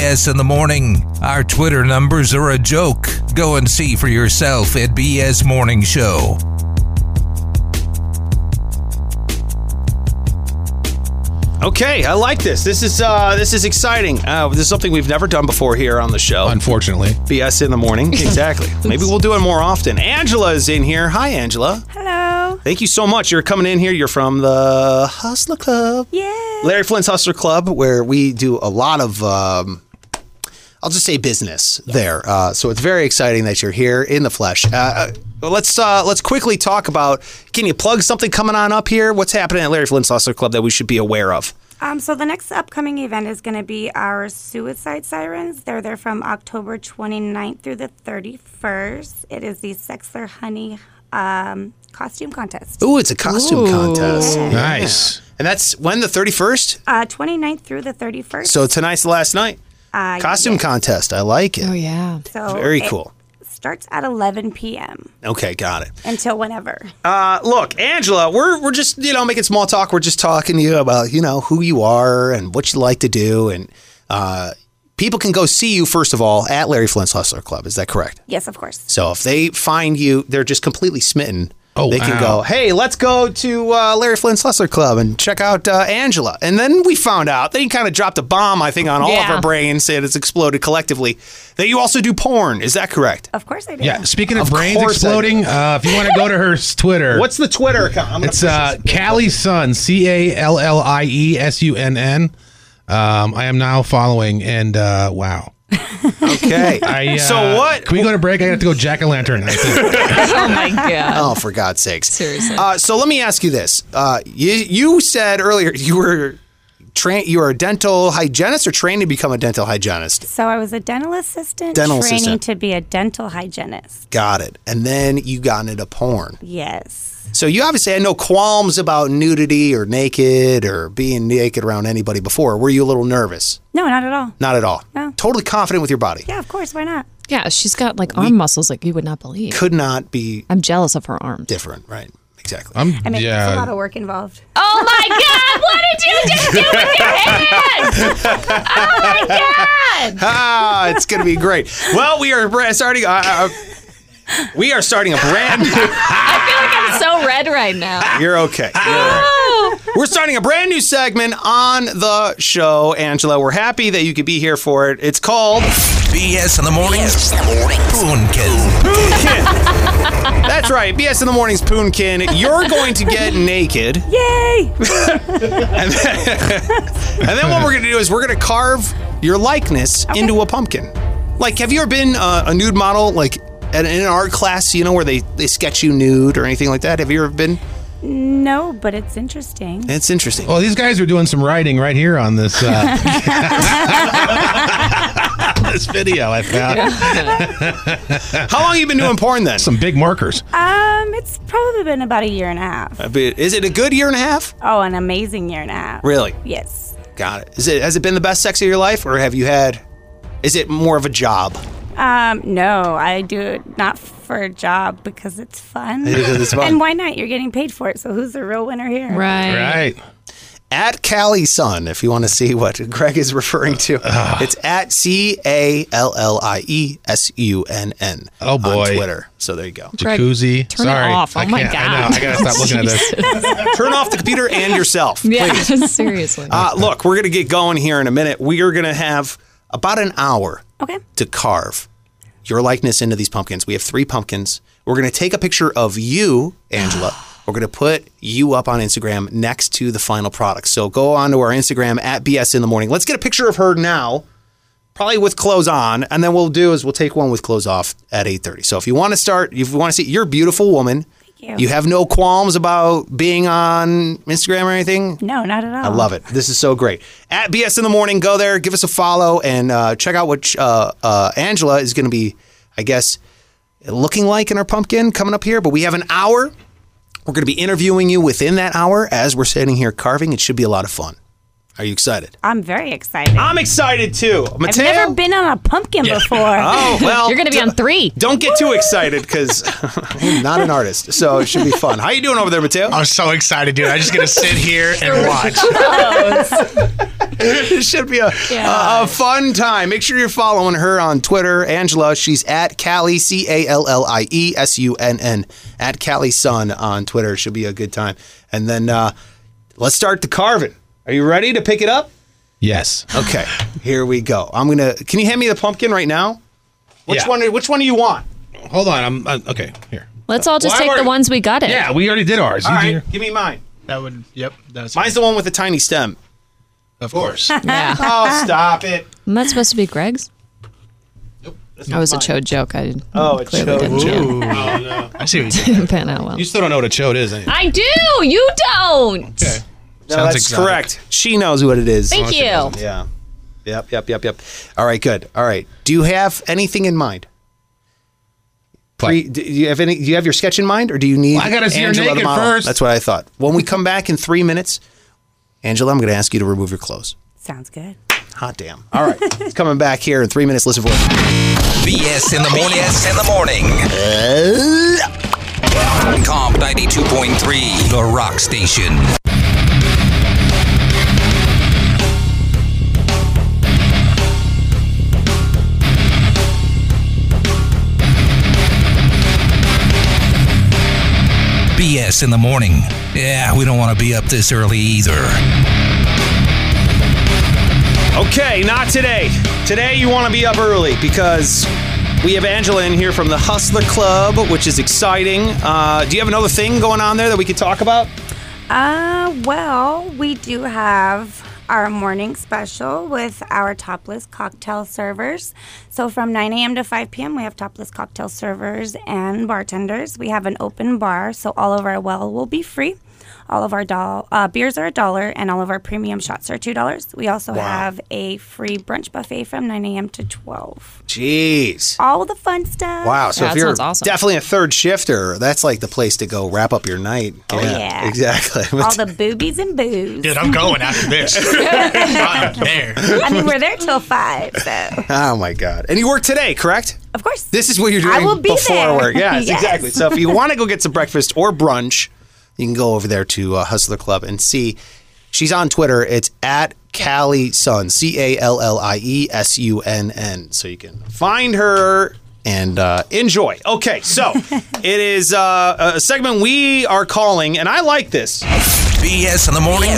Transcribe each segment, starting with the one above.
BS in the Morning. Our Twitter numbers are a joke. Go and see for yourself at BS Morning Show. Okay, I like this. This is exciting. This is something we've never done before here on the show. Unfortunately. BS in the Morning. Exactly. Maybe we'll do it more often. Angela is in here. Hi, Angela. Hello. Thank you so much. You're coming in here. You're from the Hustler Club. Yeah. Larry Flynt's Hustler Club, where we do a lot of, I'll just say business there. So it's very exciting that you're here in the flesh. Let's quickly talk about, can you plug something coming on up here? What's happening at Larry Flynt's Hustler Club that we should be aware of? So the next upcoming event is going to be our Suicide Sirens. They're there from October 29th through the 31st. It is the Sexler Honey costume contest. Ooh, it's a costume contest. Yeah. Nice. And that's when, the 31st? 29th through the 31st. So tonight's the last night. Costume yes. contest. I like it. Oh, yeah. So Very it cool. starts at 11 p.m. Okay, got it. until whenever. Look, Angela, we're just, making small talk. We're just talking to you about, who you are and what you like to do. And people can go see you, first of all, at Larry Flynt's Hustler Club. Is that correct? Yes, of course. So if they find you, they're just completely smitten. Oh, they can wow. go, hey, let's go to Larry Flynt's Hustler Club and check out Angela. And then we found out that he kind of dropped a bomb, I think, on all of our brains, and it's exploded collectively, that you also do porn. Is that correct? Of course I do. Yeah, speaking of Of brains course I exploding, if you want to go to her Twitter. What's the Twitter account? It's Callie Sun, CALLIESUNN. I am now following, and wow. Okay. So what? Can we go to break? I have to go jack-o'-lantern, I think. Oh, my God. Oh, for God's sakes. Seriously. So let me ask you this. You said earlier you were a dental hygienist or trained to become a dental hygienist? So I was a dental assistant training to be a dental hygienist. Got it. And then you got into porn. Yes. So you obviously had no qualms about nudity or naked or being naked around anybody before. Were you a little nervous? No, not at all. Not at all. No. Totally confident with your body. Yeah, of course. Why not? Yeah, she's got like arm muscles like you would not believe. Could not be I'm jealous of her arms. different, right? Exactly. I mean, there's a lot of work involved. Oh, my God. What did you just do with your hands? Oh, my God. It's going to be great. Well, we are starting... we are starting a brand new... I feel like I'm so red right now. You're okay. You're all right. We're starting a brand new segment on the show, Angela. We're happy that you could be here for it. It's called... BS in the Morning. Poonkin. That's right. BS in the Morning's Poonkin. You're going to get naked. Yay! And then what we're going to do is we're going to carve your likeness into a pumpkin. Like, have you ever been a nude model, like, in an art class, where they sketch you nude or anything like that? Have you ever been? No, but it's interesting. It's interesting. Well, these guys are doing some writing right here on this this video I found. How long have you been doing porn then? Some big markers. It's probably been about a year and a half. Is it a good year and a half? Oh, an amazing year and a half. Really? Yes. Got it. Has it been the best sex of your life, or is it more of a job? No, I do it not for a job because it's fun. It's fun. And why not? You're getting paid for it, so who's the real winner here? Right. At Callie Sun, if you want to see what Greg is referring to. It's at CALLIESUNN. Oh, boy. On Twitter. So there you go. Jacuzzi. Turn Sorry. it off. Oh, my God. I know. I got to stop looking at this. Turn off the computer and yourself. Yeah, Please. seriously. Look, we're going to get going here in a minute. We are going to have about an hour to carve your likeness into these pumpkins. We have 3 pumpkins. We're going to take a picture of you, Angela. We're going to put you up on Instagram next to the final product. So go on to our Instagram at BS in the Morning. Let's get a picture of her now, probably with clothes on. And then we'll take one with clothes off at 8:30. So if you want to see, you're a beautiful woman. Thank you. You have no qualms about being on Instagram or anything? No, not at all. I love it. This is so great. At BS in the Morning, go there, give us a follow, and check out what Angela is going to be, I guess, looking like in her pumpkin coming up here. But we have an hour. We're going to be interviewing you within that hour as we're sitting here carving. It should be a lot of fun. Are you excited? I'm very excited. I'm excited too. Mateo? I've never been on a pumpkin before. Oh, well. You're going to be on 3. Don't get too excited because I'm not an artist, so it should be fun. How you doing over there, Mateo? I'm so excited, dude. I'm just going to sit here and watch. It should be a fun time. Make sure you're following her on Twitter, Angela. She's at Callie, CALLIESUNN, at Callie Sun on Twitter. Should be a good time. And then let's start the carving. Are you ready to pick it up? Yes. Okay, here we go. Can you hand me the pumpkin right now? Which Yeah. one do you want? Hold on. okay, here. Let's all just take the ones we got it. Yeah, we already did ours. All right, give me mine. That's Mine's the one with the tiny stem. Of course. Yeah. Oh, stop it. Isn't that supposed to be Greg's? That's That was a mine. chode joke. I Oh, a clearly chode. didn't I see what you did. pan out well. You still don't know what a chode is, ain't you? I do. You don't. Okay. No, Sounds that's exotic. correct. She knows what it is. Thank you. Yeah. Yep. All right, good. All right. Do you have anything in mind? What? Do you have your sketch in mind, or do you need Well, I gotta see her Angela the naked model? first. That's what I thought. When we come back in 3 minutes, Angela, I'm going to ask you to remove your clothes. Sounds good. Hot damn. All right. It's coming back here in 3 minutes. Listen for it. BS in the morning. BS in the morning. Comp 92.3, the rock station. BS in the morning. Yeah, we don't want to be up this early either. Okay, not today. Today you want to be up early because we have Angela in here from the Hustler Club, which is exciting. Do you have another thing going on there that we could talk about? Well, we do have our morning special with our topless cocktail servers. So from 9 a.m. to 5 p.m., we have topless cocktail servers and bartenders. We have an open bar, so all of our well will be free. All of our beers are $1, and all of our premium shots are $2. We also have a free brunch buffet from 9 a.m. to 12. Jeez. All the fun stuff. Wow. So Yeah, if that you're sounds awesome. definitely a third shifter, that's like the place to go wrap up your night. Oh, yeah. Exactly. All the boobies and booze. Dude, I'm going after this. I'm there. I mean, we're there till 5, so. Oh, my God. And you work today, correct? Of course. This is what you're doing I will be before there. work. Yes, Yes. exactly. So if you want to go get some breakfast or brunch, you can go over there to Hustler Club and see. She's on Twitter. It's at Callie Sun, CALLIESUNN. So you can find her and enjoy. Okay, so it is a segment we are calling, and I like this. BS in the morning.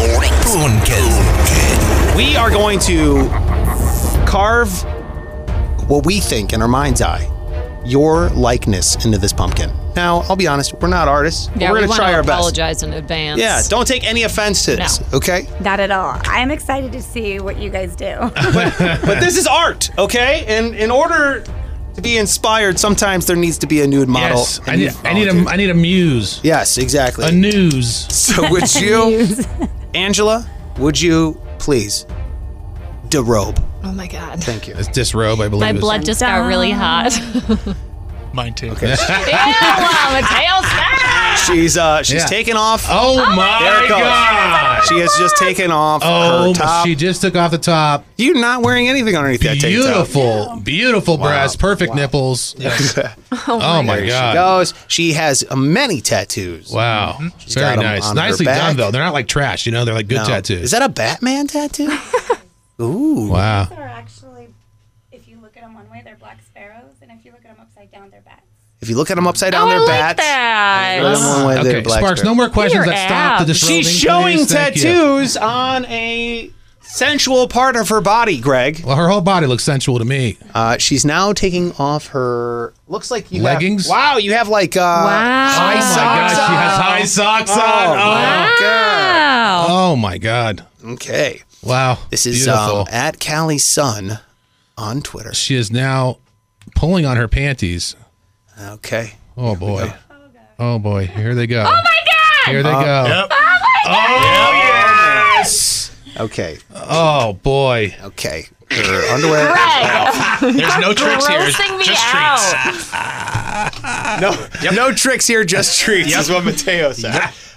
Boonkid. We are going to carve what we think in our mind's eye, your likeness into this pumpkin. Now, I'll be honest, we're not artists. But Yeah, we're we going to want try to our best. apologize in advance. Yeah, don't take any offense to this, okay? Not at all. I'm excited to see what you guys do. But this is art, okay? And in order to be inspired, sometimes there needs to be a nude model. Yes. and nude I need a muse. Yes, exactly. A news. So would you, Angela, would you please derobe? Oh my God. Thank you. It's disrobe, I believe. My it is. blood just got really hot. Mine too. Ew, Mateo, stop! She's Yeah. taken off. Oh There my it goes. God. She has just taken off Oh, her top. she just took off the top. You're not wearing anything underneath that tank top. Beautiful breasts, perfect nipples. Oh my There she God. goes. She has many tattoos. Wow. She's Very got 'em nice. on her Nicely back. done, though. They're not like trash, you know? They're like good No. tattoos. Is that a Batman tattoo? Ooh. Wow. Are actually, if you look at them one way, they're black sparrows, and if you look at them upside down, they're bats. If you look at them upside down, Oh, I they're like bats. that. Look at 'em one way, they're Okay, black Sparks, sparrows. no more questions Your that stop the abs. disrobing. She's showing please. Thank you. tattoos on a sensual part of her body, Greg. Well, her whole body looks sensual to me. She's now taking off her. Looks like you Leggings? Have, wow, you have like high Oh my socks. God, she has on. high socks Oh, on. my God. Wow. Oh my God. Okay. Wow. This is beautiful. at Callie Sun on Twitter. She is now pulling on her panties. Okay. Oh boy. Oh boy. Here they go. Oh my God! Here they go. Yep. Oh yes. Okay. Oh boy. Okay. Her underwear. Greg, There's no tricks here. grossing me Just out. treats. No tricks here, just treats. Is what Mateo said.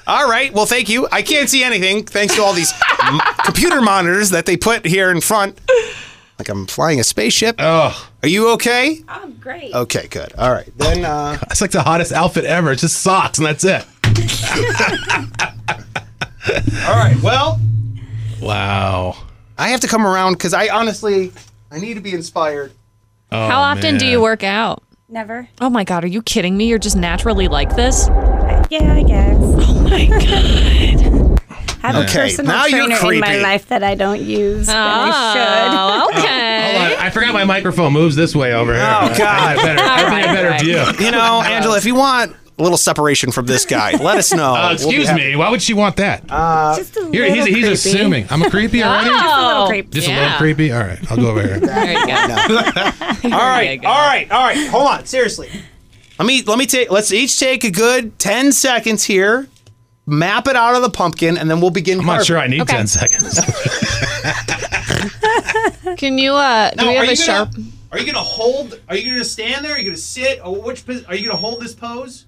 All right. Well, thank you. I can't see anything thanks to all these computer monitors that they put here in front. Like I'm flying a spaceship. Oh. Are you okay? I'm great. Okay, good. All right. Then It's like the hottest outfit ever. It's just socks and that's it. all right. Well, Wow. I have to come around because I need to be inspired. Oh, How often do you work out? Never. Oh my God, are you kidding me? You're just naturally like this? Yeah, I guess. Oh my God. I have a Okay, personal now you're trainer in my creepy. life that I don't use, but I Oh, okay. Hold on. I forgot my microphone moves this way over here. Oh, God. I think a better view. You know, Angela, if you want a little separation from this guy, let us know. We'll be Excuse happy. me. Why would she want that? should. Just a Here, little he's creepy. assuming. I'm a creepy already? Just a little Oh. creepy. Just a Yeah. little creepy? All right. I'll go over here. There you go. All right. Hold on. Seriously. Let's each take a good 10 seconds here. Map it out of the pumpkin, and then we'll begin. I'm not sure I need Okay. 10 seconds. Can you, do we have a sharp? Are you gonna hold? Are you gonna stand there? Are you gonna sit? Or are you gonna hold this pose?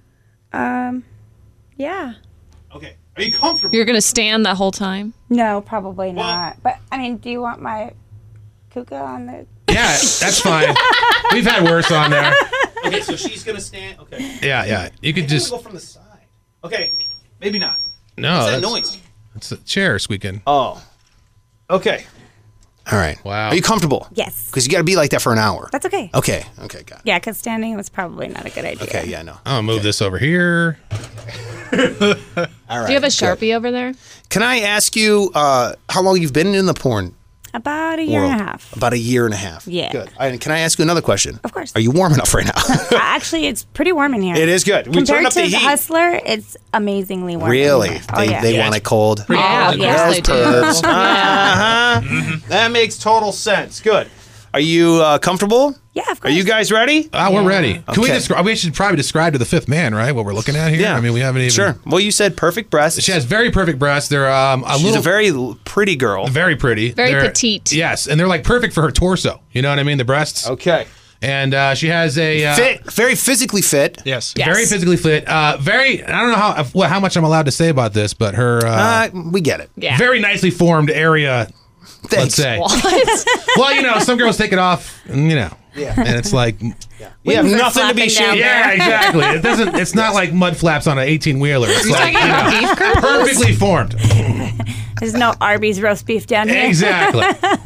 Yeah. Okay. Are you comfortable? You're going to stand the whole time? No, probably not. But I mean, do you want my kuka on the? Yeah, that's fine. We've had worse on there. Okay, so she's gonna stand. Okay. Yeah. You could just. go from the side. Okay. Maybe not. No. What's that that's- noise? It's a chair squeaking. Oh. Okay. All right. Wow. Are you comfortable? Yes. Because you got to be like that for an hour. That's okay. Okay. Okay. Got it. Yeah, because standing was probably not a good idea. Okay. Yeah. No. I'm going to move this over here. All right. Do you have a good. Sharpie over there? Can I ask you how long you've been in the porn About a year world? and a half. About a year and a half. Yeah. Good. And can I ask you another question? Of course. Are you warm enough right now? Actually, it's pretty warm in here. It is good. We turned Compared up the to heat. Hustler, it's amazingly warm. in Really? here. Oh, yeah. They want it cold. Yeah, yes, they do. Pervs. Uh-huh. That makes total sense. Good. Are you comfortable? Yeah, of Are course. you guys ready? We're ready. Can we Okay. describe? We should probably describe to the fifth man, right? What we're looking at here. I mean, we haven't even. Sure. Well, you said perfect breasts. She has very perfect breasts. They're She's a very pretty girl. very pretty. Very They're- petite. Yes, and they're like perfect for her torso. You know what I mean? The breasts. Okay. And she has a Fit. Very physically fit. Yes. very physically fit. Very. I don't know how much I'm allowed to say about this, but her We get it. Yeah. very nicely formed area. Thanks. Let's say. What? Well, you know, some girls take it off, and, you know. Yeah. And it's like, We have Wings are nothing to be flapping down ashamed of. yeah, exactly. It doesn't. It's not like mud flaps on an 18-wheeler. It's like Talking about beef kernels? perfectly formed. There's no Arby's roast beef down here. Exactly.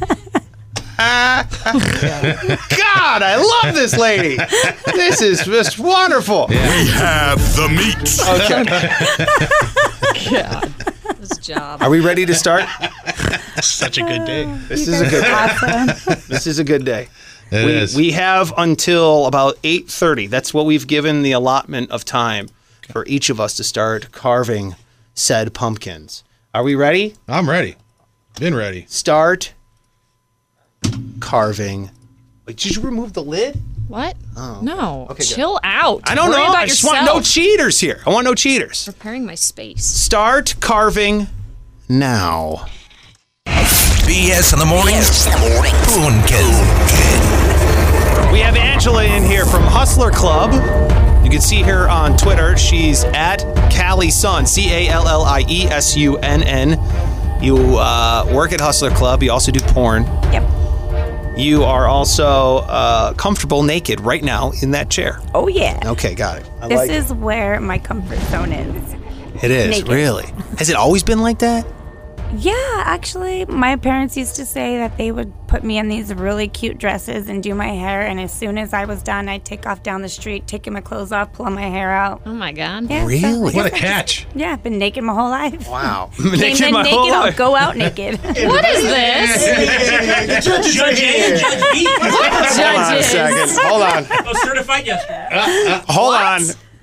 God, I love this lady. This is just wonderful. We have the meat. God. This job. Are we ready to start? Such a good day. This is a good day. Awesome. This is a good day. It is. We have until about 8:30. That's what we've given the allotment of time for each of us to start carving said pumpkins. Are we ready? I'm ready. Been ready. Start carving. Wait, did you remove the lid? What? No. Okay, good. Chill out. I don't Worry know. About I just yourself. want no cheaters here. I want no cheaters. Preparing my space. Start carving now. BS in the morning. Pumpkin. We have Angela in here from Hustler Club. You can see her on Twitter. She's at Callie Sun, CALLIESUNN. You work at Hustler Club. You also do porn. Yep. You are also comfortable naked right now in that chair. Oh, yeah. Okay, got it. I This like is where my comfort zone is. it. It is, naked. really. Has it always been like that? Yeah, actually, my parents used to say that they would put me in these really cute dresses and do my hair, and as soon as I was done, I'd take off down the street, taking my clothes off, pulling my hair out. Oh my God. Yeah, Really? so I What a guess I just- catch. Yeah, I've been naked my whole life. Wow. Came in naked, I'll go out naked. What is this? Judge A and Judge B. Hold on a Judges. second. Hold on. I was certified yesterday. Hold on.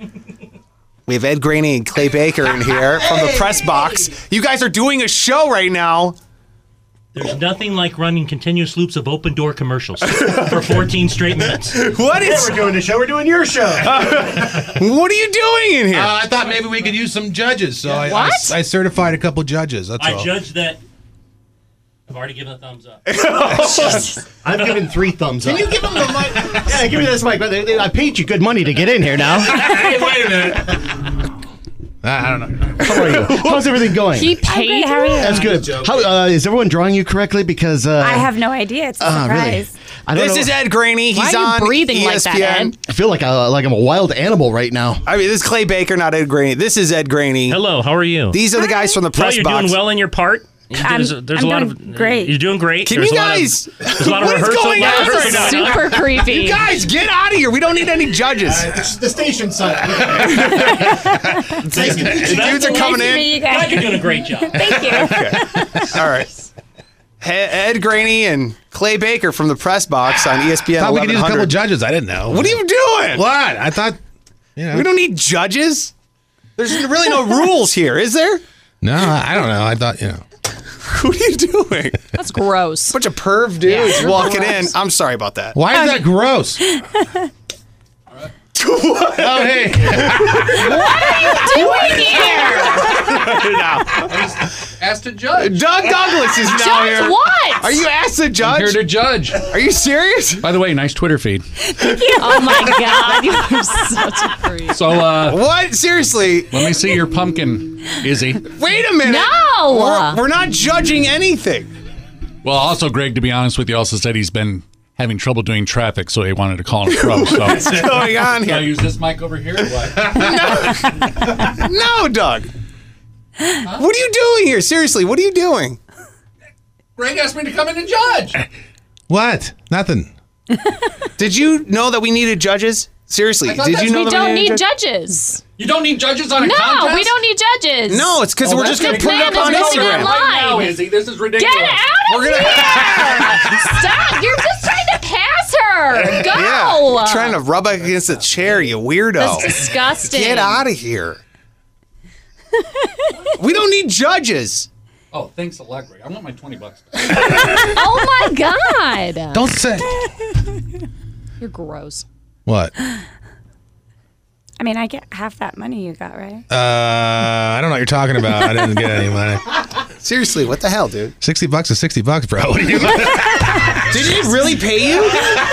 We have Ed Graney and Clay Baker in here from the press box. You guys are doing a show right now. There's nothing like running continuous loops of open door commercials for 14 straight minutes. What is? We're doing the show. We're doing your show. What are you doing in here? I thought maybe we could use some judges, so I certified a couple judges. That's I all. judge that. I've already given a thumbs up. I'm giving 3 thumbs up. Can you give him the mic? Yeah, give me this mic. I paid you good money to get in here now. Hey, wait a minute. I don't know. How are you? How's everything going? He paid. How are you? That's good. How is everyone drawing you correctly? Because I have no idea. It's a surprise. Really? I don't This know. is Ed Graney. He's Why are you on breathing ESPN. like that, Ed? I feel like I'm a wild animal right now. I mean, this is Clay Baker, not Ed Graney. This is Ed Graney. Hello, how are you? These are the guys from the Well, press you're box. doing well in your part. There's a lot doing of great. You're doing great. Can There's you a lot of- guys? There's a lot of What is rehearsal. going on This is right now? super creepy. You guys, get out of here. We don't need any judges. The station side. The dudes are coming Nice to meet in. you God, guys. you're doing a great job. Thank you. All right. Ed Graney and Clay Baker from the press box on ESPN I thought we could use a couple 1100. judges. I didn't know. What are you doing? What? I thought, We don't need judges. There's really no rules here, is there? No, I don't know. I thought, What are you doing? That's gross. Bunch of perv dudes you're walking gross. in. I'm sorry about that. Why is that gross? Oh, hey. Doing here? Asked to judge. Doug Douglas is now Judge here. what? Are you asked to Here judge? to judge. Are you serious? By the way, nice Twitter feed. Oh my God, you are such a freak. So, What? Seriously? let me see your pumpkin, Izzy. Wait a minute. No. We're not judging anything. Well, also, Greg, to be honest with you, also said he's been having trouble doing traffic, so he wanted to call him a pro. So, What's going on Can I here? use this mic over here? Or what? No, Doug. What are you doing here? Seriously, what are you doing? Greg asked me to come in and judge. What? Nothing. Did you know that we needed judges? Seriously, thought did that's you know We that don't needed need judges? judges. You don't need judges on a No, contest? we don't need judges. No, it's because Oh, we're that's just going to the put it up plan on is going Instagram. online. Right now, Izzy, this is ridiculous. Get out of We're gonna- here! Stop! You're just trying to pass her. Go. Yeah, you're trying to rub against the chair, you weirdo. That's disgusting. Get out of here. We don't need judges. Oh, thanks a lot, Greg. I want my $20 back. Oh my God. Don't say. You're gross. What? I mean, I get half that money you got, right? I don't know what you're talking about. I didn't get any money. Seriously, what the hell, dude? $60 is $60, bro. What are you? Did he really pay you?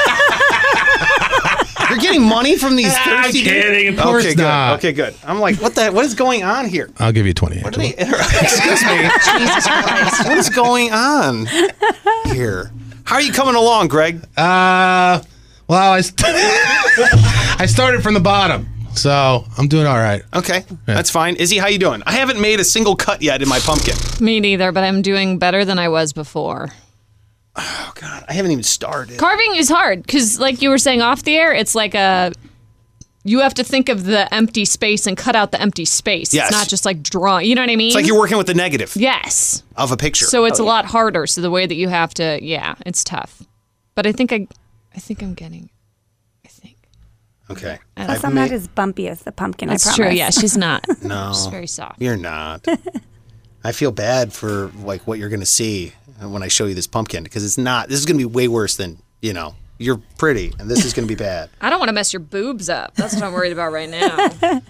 You're getting money from these I'm thirsty kidding. dudes? Of course Okay, not. good. Okay, good. I'm like, what is going on here? I'll give you 20. What are they? Excuse me. Jesus Christ. What is going on here? How are you coming along, Greg? Well, I started from the bottom, so I'm doing all right. Okay, that's fine. Izzy, how you doing? I haven't made a single cut yet in my pumpkin. Me neither, but I'm doing better than I was before. Oh God, I haven't even started. Carving is hard because, like you were saying off the air, it's like you have to think of the empty space and cut out the empty space. Yes. It's not just like drawing. You know what I mean? It's like you're working with the negative Yes. of a picture. So it's a lot harder. So the way that you have to, it's tough. But I think I'm getting. Okay. Plus, I'm not as bumpy as the pumpkin. That's I true. promise. Yeah, she's not. No, She's very soft. You're not. I feel bad for like what you're gonna see when I show you this pumpkin because it's not. This is gonna be way worse than You're pretty, and this is gonna be bad. I don't want to mess your boobs up. That's what I'm worried about right now.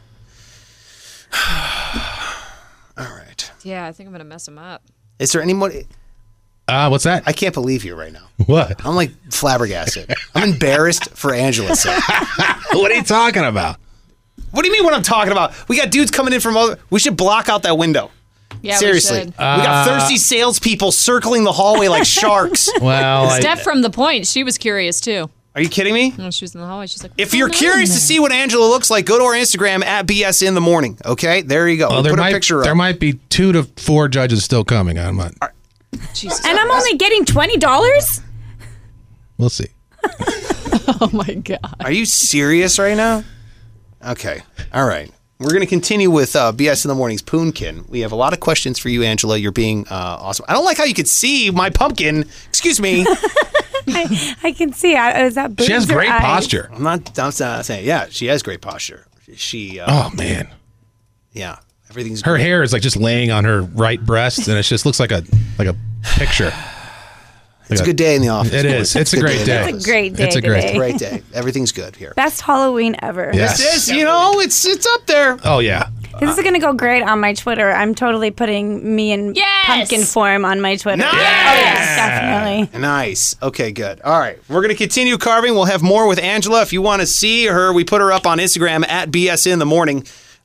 All right. Yeah, I think I'm gonna mess them up. Is there any more? What's that? I can't believe you right now. What? I'm like flabbergasted. I'm embarrassed for Angela's sake. What are you talking about? What do you mean what I'm talking about? We got dudes coming in from other. We should block out that window. Yeah, Seriously. we should. We got thirsty salespeople circling the hallway like sharks. Well, Steph from The Point, she was curious too. Are you kidding me? When she was in the hallway, she's like, If you're curious to see what Angela looks like, go to our Instagram at BS in the morning. Okay, there you go. Well, We'll put a picture up. there might be 2 to 4 judges still coming. I'm not. Jesus And I'm only getting $20? We'll see. Oh my God. Are you serious right now? Okay. All right. We're going to continue with BS in the Morning's Poonkin. We have a lot of questions for you, Angela. You're being awesome. I don't like how you could see my pumpkin. Excuse me. I can see. Is that boobs She has or great eyes? posture. I'm not saying. Yeah, she has great posture. She. Oh, man. Yeah. Everything's Her great. hair is like just laying on her right breast, and it just looks like a picture. It's a good day in the office. It is. It's a great day. It's a great day It's a great today. Great day. Everything's good here. Best Halloween ever. Yes. This is, it's up there. Oh, yeah. This is going to go great on my Twitter. I'm totally putting me in Yes! pumpkin form on my Twitter. Nice! Oh, yes, definitely. Nice. Okay, good. All right. We're going to continue carving. We'll have more with Angela. If you want to see her, we put her up on Instagram at BS in the morning.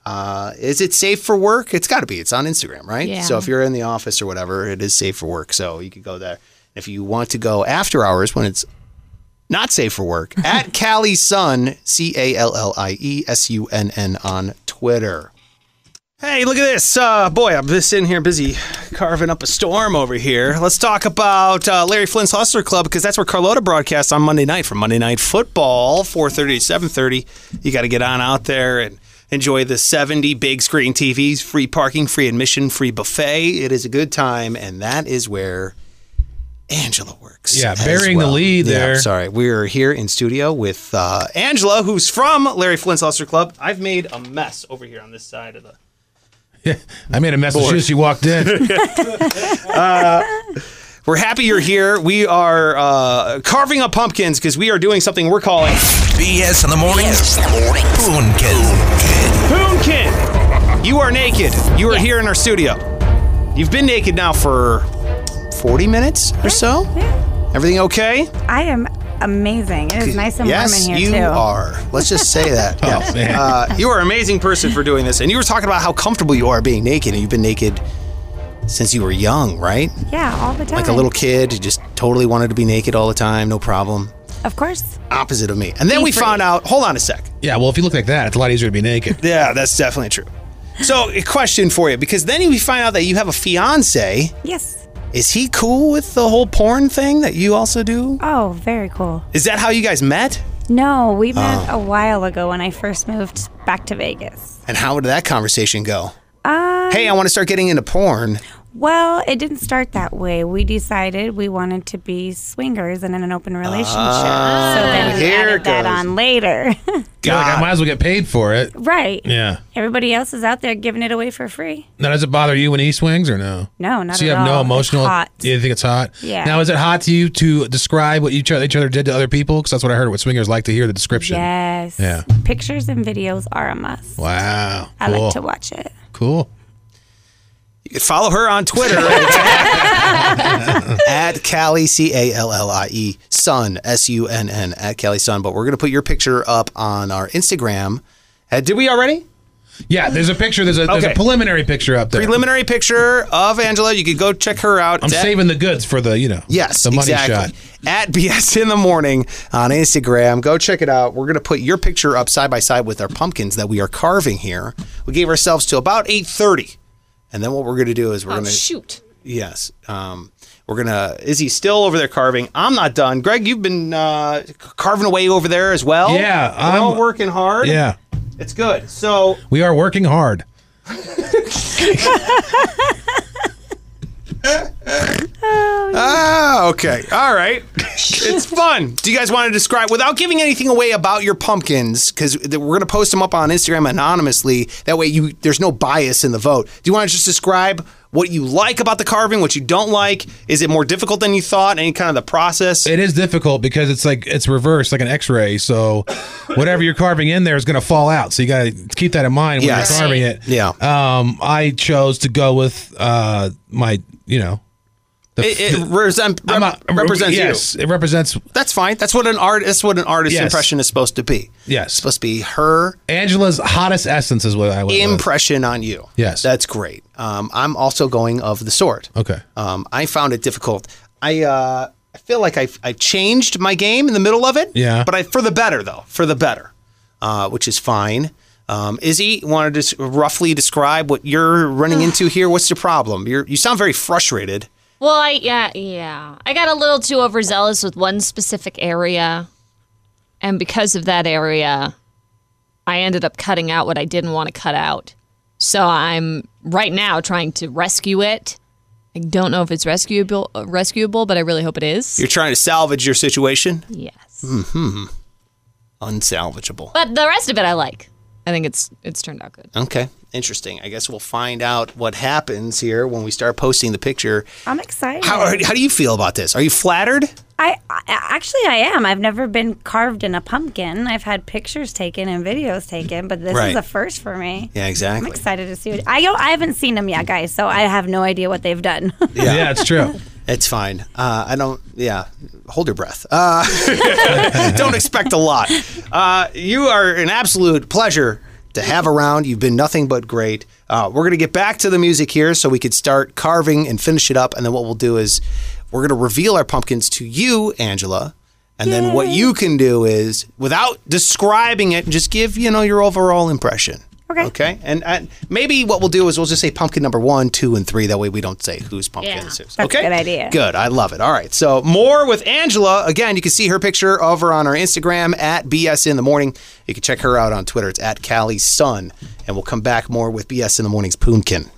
Is it safe for work? It's got to be. It's on Instagram, right? Yeah. So if you're in the office or whatever, it is safe for work. So you could go there. If you want to go after hours when it's not safe for work, at Callie Sun, CALLIESUNN on Twitter. Hey, look at this. Boy, I'm just sitting here busy carving up a storm over here. Let's talk about Larry Flynt's Hustler Club, because that's where Carlota broadcasts on Monday night from Monday Night Football, 4:30 to 7:30. You got to get on out there and enjoy the 70 big screen TVs, free parking, free admission, free buffet. It is a good time, and that is where Angela works. Yeah, burying the lead there. Yeah, sorry. We're here in studio with Angela, who's from Larry Flynt's Hustler Club. I've made a mess over here on this side of the... I made a mess as soon as you walked in. We're happy you're here. We are carving up pumpkins because we are doing something we're calling BS in the morning. Poonkin. You are naked. You are here in our studio. You've been naked now for 40 minutes or so. Yeah. Everything okay? I am amazing. It is nice and warm in here, Yes, too. you are. Let's just say that. Yes. man. You are an amazing person for doing this. And you were talking about how comfortable you are being naked, and you've been naked since you were young, right? Yeah, all the time. Like a little kid, you just totally wanted to be naked all the time, no problem. Of course. Opposite of me. And then we found out, hold on a sec. Yeah, well, if you look like that, it's a lot easier to be naked. Yeah, that's definitely true. So, a question for you, because then we find out that you have a fiance. Yes. Is he cool with the whole porn thing that you also do? Oh, very cool. Is that how you guys met? No, we met a while ago when I first moved back to Vegas. And how did that conversation go? Hey, I want to start getting into porn. Well, it didn't start that way. We decided we wanted to be swingers and in an open relationship. So then we here added it that goes. on later. You're like, I might as well get paid for it. Right. Yeah. Everybody else is out there giving it away for free. Now, does it bother you when he swings or no? No, not So you at have no all. emotional. It's hot. You think it's hot? Yeah. Now, is it hot to you to describe what each other did to other people? Because that's what I heard. What swingers like to hear the description. Yes. Yeah. Pictures and videos are a must. Wow. I Cool. like to watch it. Cool. You can follow her on Twitter at Callie, CALLIE, Sun, SUNN, at Callie Sun. But we're going to put your picture up on our Instagram. Did we already? Yeah, there's a picture. There's a preliminary picture up there. Preliminary picture of Angela. You could go check her out. I'm saving the goods for the, Yes, the money exactly. shot. At BS in the Morning on Instagram. Go check it out. We're going to put your picture up side by side with our pumpkins that we are carving here. We gave ourselves to about 8:30. And then what we're going to do is we're going to... shoot. Yes. We're going to... Izzy's still over there carving. I'm not done. Greg, you've been carving away over there as well. Yeah. We're all working hard. Yeah. It's good. So... We are working hard. Okay. All right. It's fun. Do you guys want to describe, without giving anything away about your pumpkins, because we're going to post them up on Instagram anonymously. That way there's no bias in the vote. Do you want to just describe what you like about the carving, what you don't like? Is it more difficult than you thought? Any kind of the process? It is difficult because it's reversed like an X-ray. So whatever you're carving in there is going to fall out. So you got to keep that in mind when you're carving it. Yeah. I chose to go with my, It represents yes, you. It represents. That's fine. That's what an artist's Yes. impression is supposed to be. Yes. It's supposed to be her Angela's hottest essence is what I would impression on you. Yes. That's great. I'm also going of the sort. Okay. I found it difficult. I feel like I changed my game in the middle of it. Yeah. But for the better, though. For the better, which is fine. Izzy, want to just roughly describe what you're running into here? What's the problem? You sound very frustrated. Well, I got a little too overzealous with one specific area, and because of that area, I ended up cutting out what I didn't want to cut out. So I'm right now trying to rescue it. I don't know if it's rescuable, but I really hope it is. You're trying to salvage your situation? Yes. Mm-hmm. Unsalvageable. But the rest of it I like. I think it's turned out good. Okay. Interesting. I guess we'll find out what happens here when we start posting the picture. I'm excited. How do you feel about this? Are you flattered? I am. I've never been carved in a pumpkin. I've had pictures taken and videos taken, but this is a first for me. Yeah, exactly. I'm excited to see it. I haven't seen them yet, guys, so I have no idea what they've done. Yeah, it's true. It's fine. Hold your breath. Don't expect a lot. You are an absolute pleasure to have around. You've been nothing but great. We're going to get back to the music here so we could start carving and finish it up. And then what we'll do is we're going to reveal our pumpkins to you, Angela. And then what you can do is, without describing it, just give, your overall impression. Okay. And maybe what we'll do is we'll just say pumpkin number 1, 2, and 3. That way we don't say whose pumpkin is whose. That's a good idea. Good. I love it. All right. So more with Angela. Again, you can see her picture over on our Instagram at BS in the Morning. You can check her out on Twitter. It's at Callie's Son. And we'll come back more with BS in the Morning's Poonkin.